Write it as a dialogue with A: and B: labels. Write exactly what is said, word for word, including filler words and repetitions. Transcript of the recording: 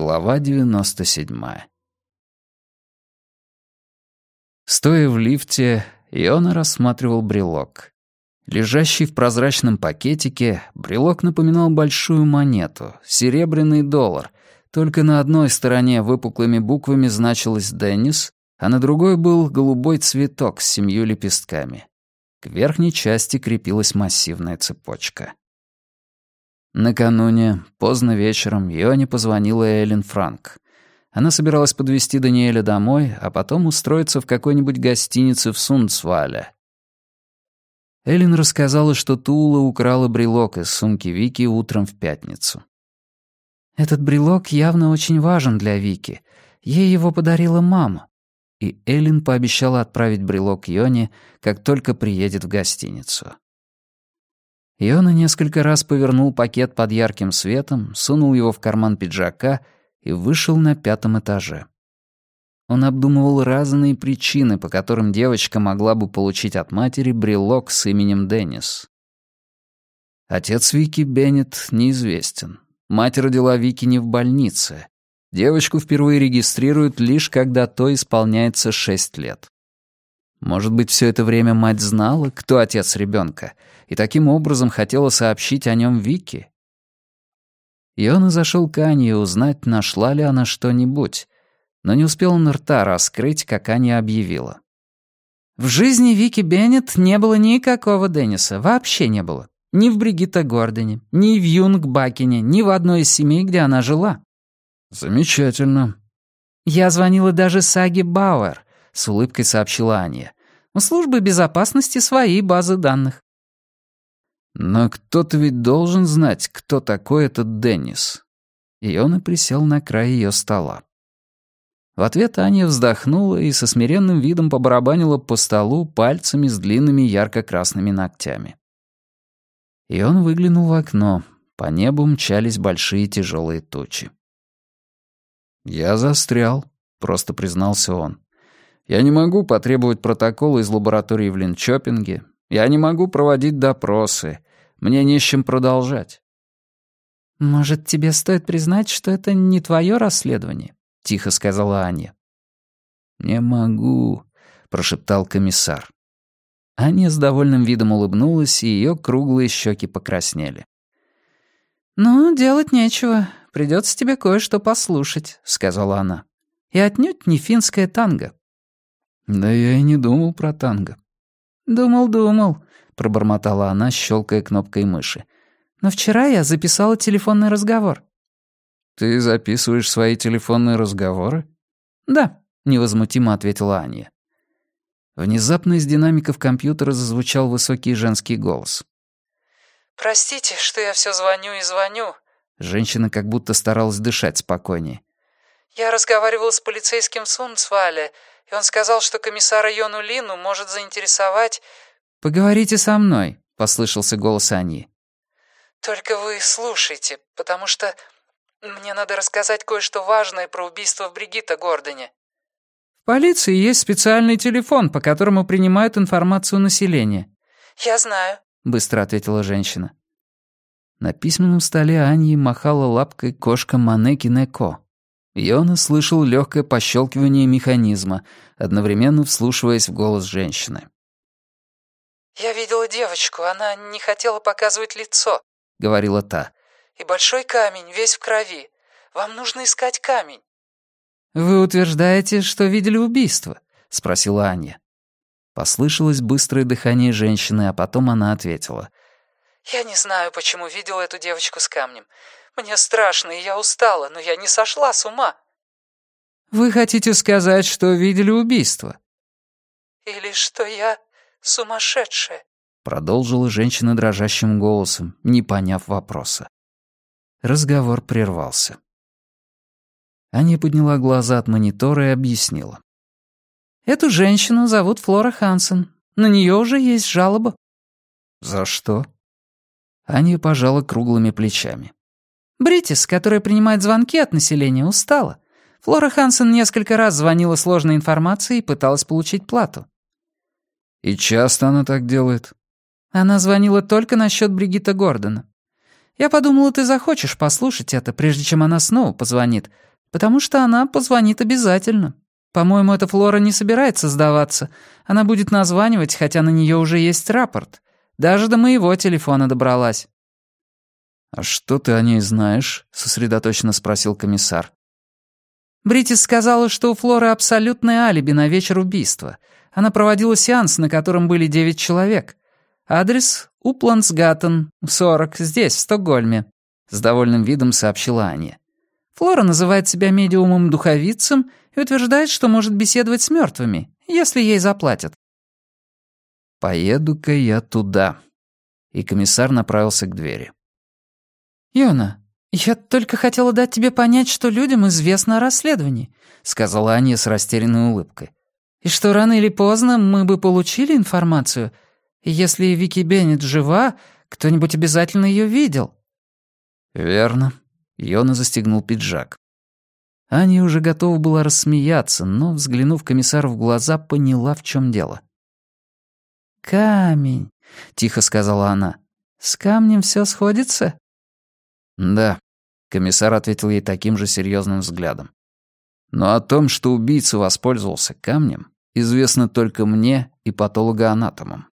A: Глава девяносто седьмая. Стоя в лифте, Иона рассматривал брелок. Лежащий в прозрачном пакетике, брелок напоминал большую монету, серебряный доллар, только на одной стороне выпуклыми буквами значилось «Деннис», а на другой был голубой цветок с семью лепестками. К верхней части крепилась массивная цепочка. Накануне, поздно вечером, Ионе позвонила Эллен Франк. Она собиралась подвезти Даниэля домой, а потом устроиться в какой-нибудь гостинице в Сундсвале. Эллен рассказала, что Тула украла брелок из сумки Вики утром в пятницу. «Этот брелок явно очень важен для Вики. Ей его подарила мама». И Эллен пообещала отправить брелок Ионе, как только приедет в гостиницу. Иона несколько раз повернул пакет под ярким светом, сунул его в карман пиджака и вышел на пятом этаже. Он обдумывал разные причины, по которым девочка могла бы получить от матери брелок с именем Деннис. Отец Вики Беннет неизвестен. Мать родила Вики не в больнице. Девочку впервые регистрируют лишь когда той исполняется шесть лет. Может быть, все это время мать знала, кто отец ребенка, и таким образом хотела сообщить о нем Вике? Иона зашел к Ане узнать, нашла ли она что-нибудь, но не успел он рта раскрыть, как Аня объявила. В жизни Вики Беннет не было никакого Денниса, вообще не было. Ни в Бригитта Гордоне, ни в Юнгбакене, ни в одной из семей, где она жила. «Замечательно». «Я звонила даже Саге Бауэр», — с улыбкой сообщила Аня. «У службы безопасности свои базы данных». «Но кто-то ведь должен знать, кто такой этот Деннис». Иона присел на край ее стола. В ответ Аня вздохнула и со смиренным видом побарабанила по столу пальцами с длинными ярко-красными ногтями. Иона выглянул в окно. По небу мчались большие тяжелые тучи. «Я застрял», — просто признался он. «Я не могу потребовать протокола из лаборатории в Линчопинге. Я не могу проводить допросы. Мне не с чем продолжать». «Может, тебе стоит признать, что это не твое расследование?» — тихо сказала Аня. «Не могу», — прошептал комиссар. Аня с довольным видом улыбнулась, и ее круглые щеки покраснели. «Ну, делать нечего. Придется тебе кое-что послушать», — сказала она. «И отнюдь не финское танго». «Да я и не думал про танго». «Думал, думал», — пробормотала она, щелкая кнопкой мыши. «Но вчера я записала телефонный разговор». «Ты записываешь свои телефонные разговоры?» «Да», — невозмутимо ответила Аня. Внезапно из динамиков компьютера зазвучал высокий женский голос. «Простите, что я все звоню и звоню». Женщина как будто старалась дышать спокойнее. «Я разговаривала с полицейским в Сундсвале, и он сказал, что комиссара Йону Лину может заинтересовать...» «Поговорите со мной», — послышался голос Ани. «Только вы слушайте, потому что мне надо рассказать кое-что важное про убийство в Бригитта Гордоне». «В полиции есть специальный телефон, по которому принимают информацию населения». «Я знаю», — быстро ответила женщина. На письменном столе Аньи махала лапкой кошка Манеки Неко. Иона слышал легкое пощелкивание механизма, одновременно вслушиваясь в голос женщины. «Я видела девочку, она не хотела показывать лицо», — говорила та. «И большой камень, весь в крови. Вам нужно искать камень». «Вы утверждаете, что видели убийство?» — спросила Аня. Послышалось быстрое дыхание женщины, а потом она ответила. «Я не знаю, почему видела эту девочку с камнем. Мне страшно, и я устала, но я не сошла с ума». «Вы хотите сказать, что видели убийство?» «Или что я сумасшедшая», — продолжила женщина дрожащим голосом, не поняв вопроса. Разговор прервался. Аня подняла глаза от монитора и объяснила. «Эту женщину зовут Флора Хансен. На нее уже есть жалоба». «За что?» Аня пожала круглыми плечами. «Бритис, которая принимает звонки от населения, устала. Флора Хансен несколько раз звонила сложной информацией и пыталась получить плату». «И часто она так делает?» «Она звонила только насчет Бригитта Гордона. Я подумала, ты захочешь послушать это, прежде чем она снова позвонит.
B: «Потому что она позвонит обязательно. По-моему, эта Флора не собирается сдаваться. Она будет названивать, хотя на нее уже есть рапорт. Даже до моего телефона добралась».
A: «А что ты о ней знаешь?» — сосредоточенно спросил комиссар.
B: Бритис сказала, что у Флоры абсолютное алиби на вечер убийства. Она проводила сеанс, на котором были девять человек. Адрес — Упландсгаттен, сорок, здесь, в Стокгольме», — с довольным видом сообщила Аня. «Флора называет себя медиумом-духовицем и утверждает, что может беседовать с мертвыми, если ей заплатят».
A: «Поеду-ка я туда». И комиссар направился к двери.
B: «Йона, я только хотела дать тебе понять, что людям известно о расследовании», — сказала Аня с растерянной улыбкой. «И что рано или поздно мы бы получили информацию. И если Вики Беннет жива, кто-нибудь обязательно ее видел».
A: «Верно». Йона застегнул пиджак. Аня уже готова была рассмеяться, но, взглянув комиссару в глаза, поняла, в чем дело.
B: «Камень», — тихо сказала она. «С камнем все сходится?»
A: «Да», — комиссар ответил ей таким же серьезным взглядом. «Но о том, что убийца воспользовался камнем, известно только мне и патологоанатомам».